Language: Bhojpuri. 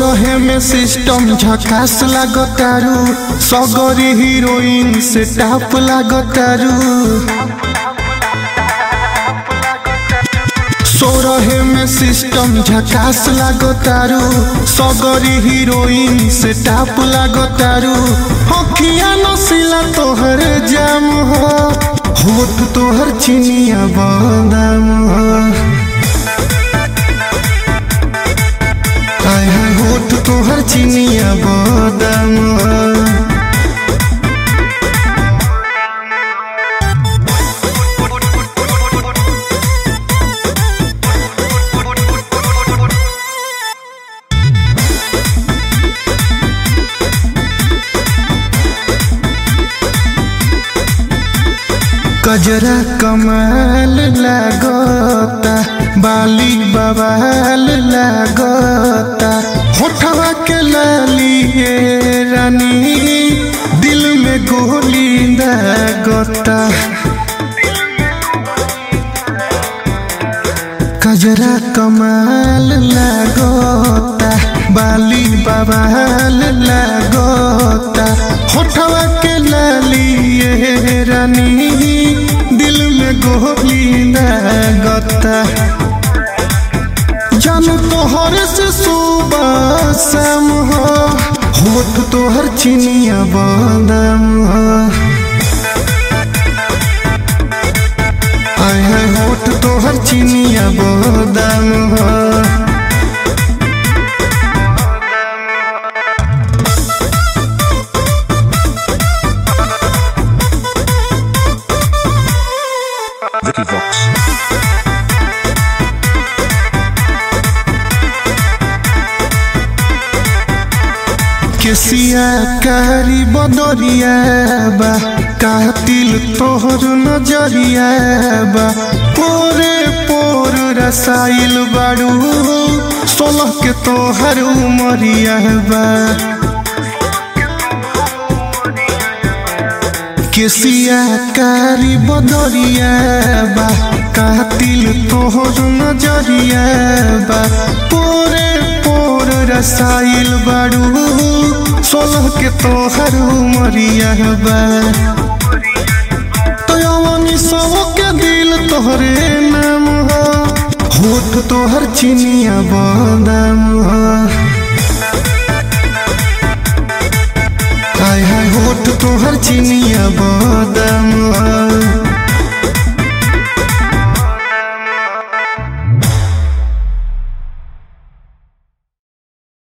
सोरहे में सिस्टम झकास लागतारू, सगरी हीरोइन से टाप लागतारू। सोरहे में सिस्टम झकास लागतारू, सगरी हीरोइन से टाप लागतारू। अखिया नसीला तोहर जाम हो, होठ तोहर चिनिया बादाम हो। हाय हाय होठ तोहर चिनिया बादाम हो। गजरा कमाल लागता, बाली बवाल लागता। होठवा के लाली ये रानी, दिल में गोली लागता। गजरा कमाल लागता, बाली बवाल लागता। होठवा के लाली ये रानी, दिल में गोली लागता। जानू तोहर से सुबह शाम हो, होठ तोहर चिनिया बादाम हो। हाय हाय होठ तोहर चिनिया बादाम हो। Vicky Vox. केसिया कारी बदरिया बा, कातिल तोहर नजरिया बा। पोरे पोर रसाइल बाड़ू, 16 के तोहर उमरिया बा। केसिया कारी बदरिया बा, कातिल तोहर नजरिया बा। पोरे पोर रसाइल बाड़ू, 16 के तोहर उमरिया बा। तो यवनी सब के दिल तोहरे नाम हो, होठ तोहर चिनिया बादाम हो। हाय हाय होठ तोहर चिनिया बादाम हो।